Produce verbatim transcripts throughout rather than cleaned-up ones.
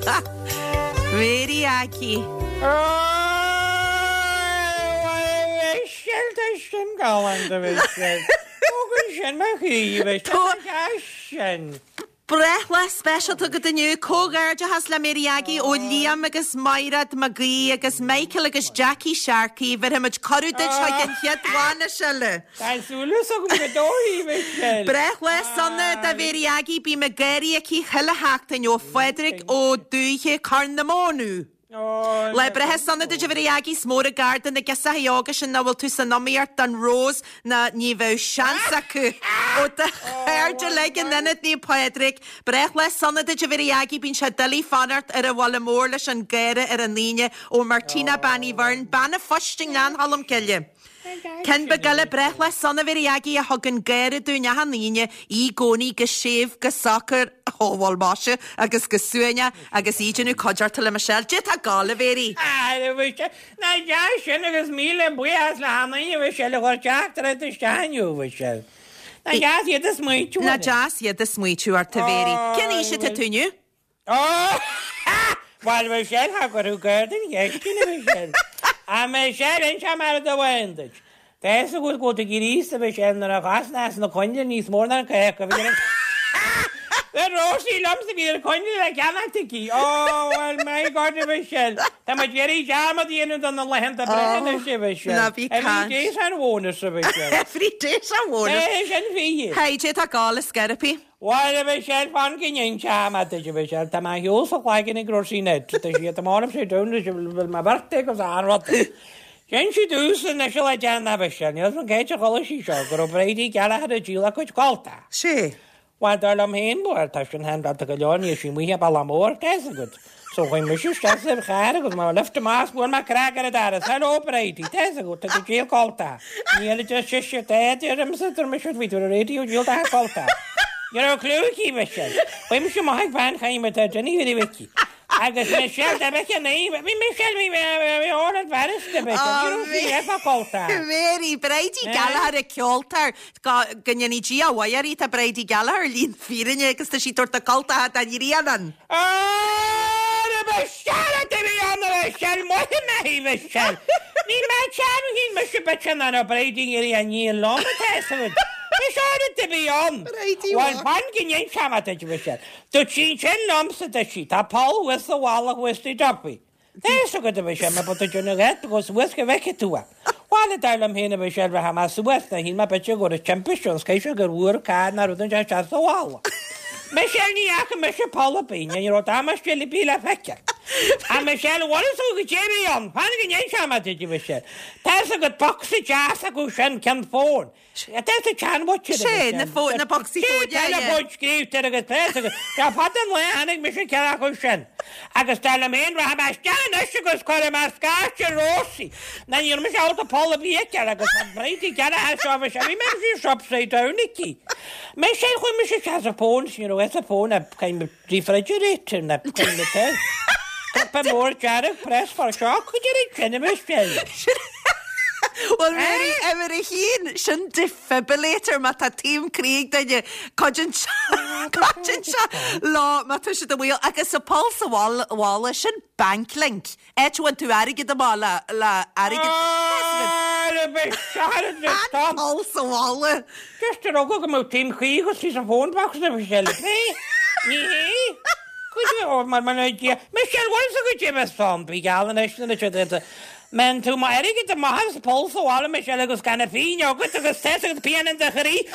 Very aki. Sin gáhan a bheith sin. Ógan sin mar chuíomh sin. Brethla special tu go daniu cógairde has le Miriagi ó Liam agus Mairad Magí agus Michael agus Jackie Sharkey ver him corúid ha gin chiadhána sele. Tásúlas a go godóí bheith sin. Brethla sanna da Miriagi bí me geri aquí chile hachtain ó Frederick ó dúche Carnamónú. Le brethe sanna de Miriagi smóra garden na gesa yoga sin na bhfuil tú san nóíart an Rose na ní bheith seansa acu ó de chairde legin nenad ní Frederick. Brethla sanna de Miriagi bín se dalí fanart ar a bhla mór leis an gcéire ar an líne ó Martina Bannyvern banna fosting na an hallam cille. Ken begale brethla sanna Miriagi a hagan gcéire dúne han líne í gcónaí go séomh go soccer hóhil báise agus go suaine agus íidirnú codearta le Michelle. Jit a gála Mary. Ah, na deas sin agus míle buías le hanaí bheith se le gáil teachtar a staiú bheith se. Na deas iad a smuitiú. Na deas iad a smuitiú ar ta Mary. Cén íse te túniu? Oh, Bhil bheith se ha goú gairdin gheiscin bheith se. A me se in se mar a bhaindeid. Tás a gúil góta gíríos a bheith sin a gasnas na coinne níos mór na caiach a bhí. The Rosie lumps to be the coin like Yanatiki. Oh, well, my God, Michelle. The Jerry Jam at the end of the land of the Michelle. Every day's a bonus, Michelle. Every day's a bonus. Hey, Jit a gall is scarapy. Why, the Michelle Funkin in Jam at the Michelle. The my heels of like in a grocery net. She at the morning she don't know my birthday because I rot. Can she do so? And she'll like Jan Michelle. You don't get a color she shall go Brady Gallagher a Gila coach Colta. She. Why do I'm hen board? I should hand out the Gallioni. She we have a lamore, that's good. So when Missus Stas have had it, my left mask, one my cracker at that. Hello, Brady. That's good. To the jail Colta. Nearly just shish your dad, your sister, Missus We to the radio, you'll have Colta. You're a clue, Michelle. When Missus Mike Van came at Jenny with Vicky. I guess Michelle, the Becky name. Michelle, we all advanced the Becky. You don't have a Colta. Very Brady Gallagher a Colta. Ganyan Gia, why are you Brady Gallagher? Lean fearing you because she taught the Colta at Irianan. Oh, the Michelle, to be on the Michelle, what am I, Michelle? Me, my child, he's Mister Bitchin and a Brady area and ye long testament. We started to be on. Well, one can you come at it, Michelle. To change ten lumps at the sheet, a Paul with the wall of Westy Duppy. There's a good Michelle, but the Junaget because Whiskey Vicky to her. While the time I'm here, Michelle Rahamas West, and he might bet you go to champions, case you could work hard and I just shut the wall. Michelle Niak and Michelle Paula Bean, and you're Thomas Jelly Pila Fecker. And Michelle, what is all the Jerry on? Panning and Yama did you, Michelle? There's a good boxy jas a cushion can phone. There's a chan watch it. Shane, the phone, the boxy phone, yeah, yeah. The gave to the president. The pattern way, and Michelle Caracushon. I can tell a man, Rahabastan, I should go call him a scarch Rossi. Then you're Michelle to Paula Biecker. I got some pretty Gara has over. I remember you shop say down, Nicky. Michelle, when Michelle has a phone, you know, it's a phone, a kind of refrigerator, and that kind of thing. But more Jared press for shock, could you reach in Michelle? Well, Mary, Emery Heen, sin defibrillator mat a team Krieg da je codgin codgin law mat a the wheel agus a pulse a wall wall sin bank link. Each one to arige the ball la arige. Oh, the best shot at the top. Pulse a wall. Just to go go team Krieg, she's a phone box of Michelle. Hey, yeah. Could you hold my idea? Michelle, what is a good Jimmy Thumb? Big Alan, I should have Men to my Eric at the Mahas Pulse, so all of Michelle goes kind of fee, you're good to the test of the piano and the hurry.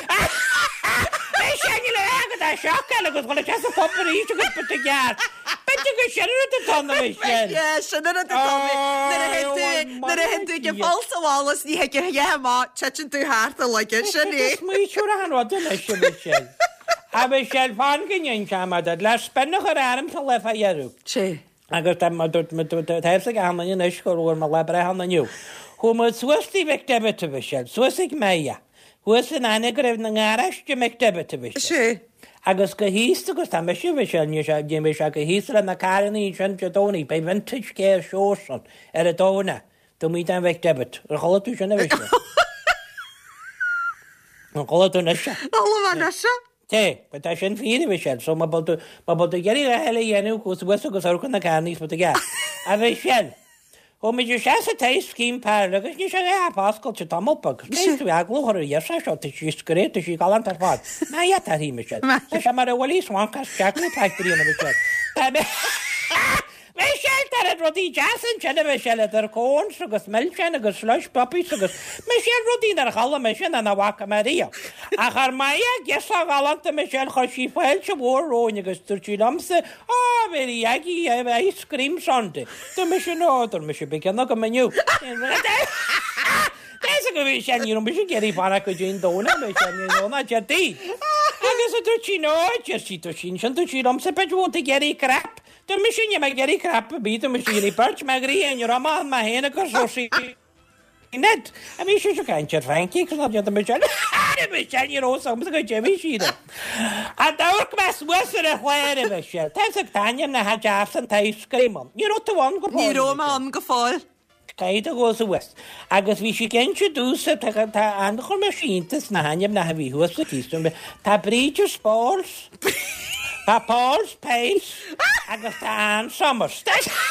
Michelle, you have a shock, and was going to just a company to put together. But you could shut it at the tongue, Michelle. Yes, shut it at the tongue. Then I had to give also all us, you had your yama, touching too hard to like it, shouldn't it? We should have what the Michelle. A Michelle Fankin in Chama that last spend her arms to left a year. She. I got them to have a gun in a school or my labra on you. Who must Swissy McDevitt to Michelle, Swissig Maya, who is an anagram in the Arash to McDevitt to Michelle. She. I got Skahis to go to Michelle, and you shall give me Shakahis and the Carney and Jadoni by vintage care shows on at a donor to meet and McDevitt. A holiday never. A holiday. All of Anasha. Te, but I shouldn't feel Michelle. So my but my but the Gary Helle Yenu goes west of Gosork and the Carnies, but the gas. A Michelle. Oh, me just as a taste scheme paragraph, you should have Pascal to Tom up. Case to Aglo or yes, I shot that she's great to she gallant at what. Now yet at him, Michelle. I shall my Wallis one cast Jackie factory on the Michelle. Michelle tar a rodi jason chenne Michelle at her corns, agus milchen, agus slush puppies, agus Michelle rodi ar chala mission and a waka Maria. A her Maya, guess a gallant to Michelle, how she felt she wore rowing, agus to she lumse, oh, very yaggy, ice cream Sunday. The mission order, Michelle began a menu. There's a good Michelle, you know, Michelle Gary Paraka Jane Dona, Michelle, you know, not your tea. Agus a to she know, just she to she, to she lumse, but you want to get a crap. The machine you might get a crap beat the machine perch magri and your ama my hand so she net. I mean she can't your Frankie because not the machine. The machine you know something good Jimmy she did. And the work must was a where the machine. That's a Tanya and had jafs and ice cream on. You know the one go Ní Roma an go fáil. Kaide goes west. Agus vi she can introduce it and the machine this na hanyam na havi who was the keystone. Ta breaches balls. Pa Paul's Pace, agus ta Ann Summers.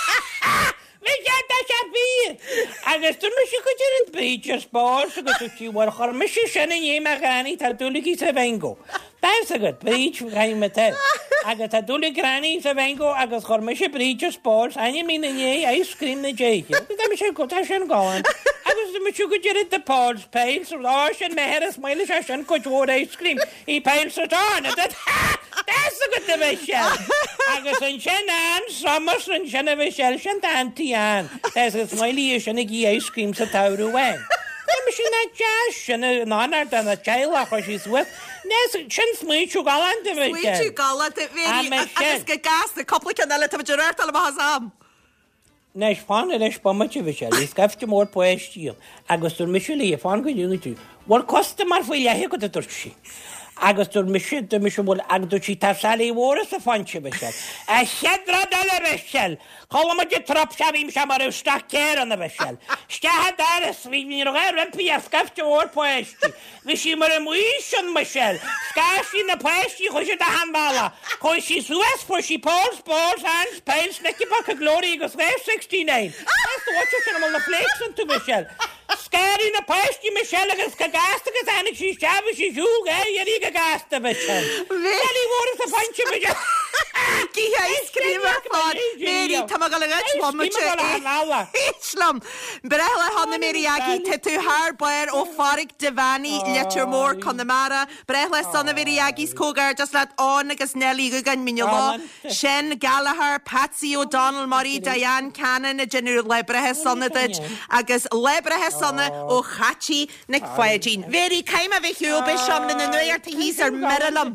Mi get that shall be. Agus the Michigan didn't breaches balls, agus she were her Michigan and ye magani ta duligi se vengo. That's a good breach came at it. Agus ta duligi granny se vengo, agus her Michigan breaches balls, and you mean ye ice cream the jay. The Michigan got a shin going. Agus the Michigan did the Paul's Pace, Rosh and Meheras Miles and coach wore ice cream. He pails it on at that. That's a good Michelle. Agus and Shannon, Summers and Shannon Michelle, and Auntie Anne. There's a smiley and a ice cream to tower away. I'm sure that Josh and an honor than a child or she's with. There's Shin Sweet you gallant to Michelle. Sweet you gallant it very. Agus get gas the couple can let him Gerard Alabazam. Nesh fan and Nesh Pomachi Michelle. He's got more poesy. Agus to Michelle, if I'm going to do what customer for you, he could have touched. Agus dur mission de mission will agdo chi tasali wore se fanche Michelle. A shedra dale Michelle. Kolma je trap shavim shamar ustak ker on the Michelle. Sta daar is wie mir roger en pia skafte or poesti. Vi shimmer muishon Michelle. Skashi na poesti khoje da handbala. Koi shi sues for she Paul's balls and pails neki pak glory goes sixty-nine. That's what you can on the flakes to Michelle. Scary na poesti Michelle agus kagasta gazanik she shavi she jug eh Gasta Michelle. Really wore the punch of Michelle. Gi ice cream fod. Mary tamagalag one much. Islam. Brella han the Mary Aggie to her boy o Farik Devani letter more Connemara. Brella son the Mary Aggie's cogar just let on agus Nelly Gugan Mignola. Shen Gallagher, Patsy O'Donnell, Murray, Diane Cannon, a general Lebrehe son of the agus Lebrehe son o Hachi Nick Fajin. Very came of a hubisham in the New York. He's a Maryland.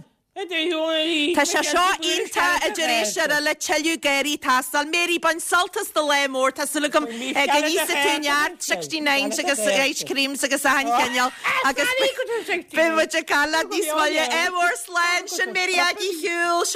Ta sha inta a generation le chelu Gary Tassel Mary Bun Saltus the Lemore Tassulum Aganisa Tunyard sixty-nine agus ice creams agus a Kenya agus Bimwajakala Diswaya Emor Slanch and Mary Aggie Hule